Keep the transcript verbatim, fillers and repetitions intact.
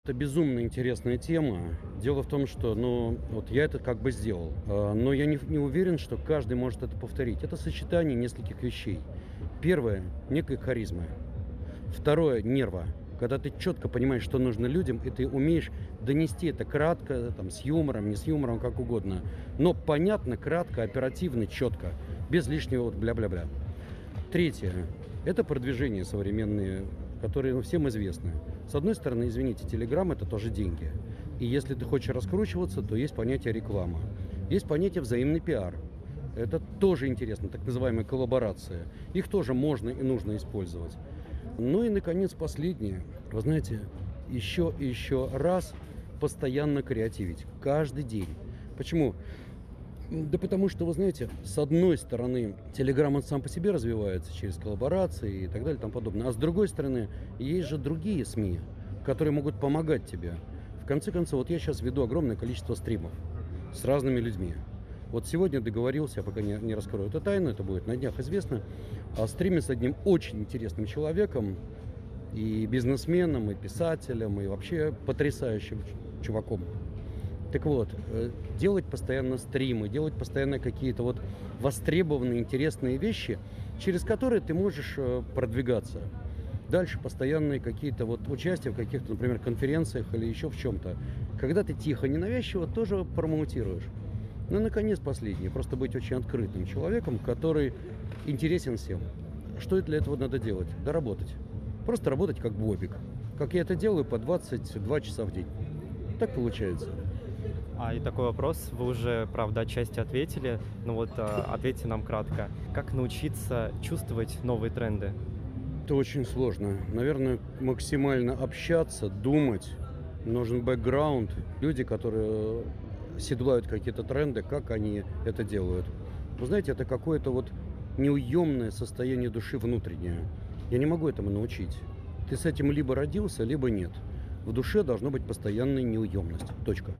Это безумно интересная тема. Дело в том, что, ну, вот я это как бы сделал, а, но я не, не уверен, что каждый может это повторить. Это сочетание нескольких вещей. Первое — некой харизмы. Второе — нерва. Когда ты четко понимаешь, что нужно людям, и ты умеешь донести это кратко, там, с юмором, не с юмором, как угодно, но понятно, кратко, оперативно, четко, без лишнего вот бля-бля-бля. Третье — это продвижение современные, которые, ну, всем известны. С одной стороны, извините, Telegram — это тоже деньги. И если ты хочешь раскручиваться, то есть понятие реклама. Есть понятие взаимный пиар. Это тоже интересно, так называемая коллаборация. Их тоже можно и нужно использовать. Ну и, наконец, последнее. Вы знаете, еще и еще раз постоянно креативить. Каждый день. Почему? Да потому что, вы знаете, с одной стороны, Telegram он сам по себе развивается через коллаборации и так далее и тому подобное. А с другой стороны, есть же другие СМИ, которые могут помогать тебе. В конце концов, вот я сейчас веду огромное количество стримов с разными людьми. Вот сегодня договорился, я пока не, не раскрою эту тайну, это будет на днях известно, о стриме с одним очень интересным человеком, и бизнесменом, и писателем, и вообще потрясающим чуваком. Так вот, делать постоянно стримы, делать постоянно какие-то вот востребованные, интересные вещи, через которые ты можешь продвигаться. Дальше постоянные какие-то вот участия в каких-то, например, конференциях или еще в чем-то. Когда ты тихо, ненавязчиво тоже промоутируешь. Ну и, наконец, последнее. Просто быть очень открытым человеком, который интересен всем. Что для этого надо делать? Да работать. Просто работать как бобик. Как я это делаю по двадцать два часа в день. Так получается. А, и такой вопрос, вы уже, правда, отчасти ответили, но вот а, ответьте нам кратко. Как научиться чувствовать новые тренды? Это очень сложно. Наверное, максимально общаться, думать. Нужен бэкграунд. Люди, которые седлают какие-то тренды, как они это делают. Вы знаете, это какое-то вот неуемное состояние души внутреннее. Я не могу этому научить. Ты с этим либо родился, либо нет. В душе должна быть постоянная неуемность. Точка.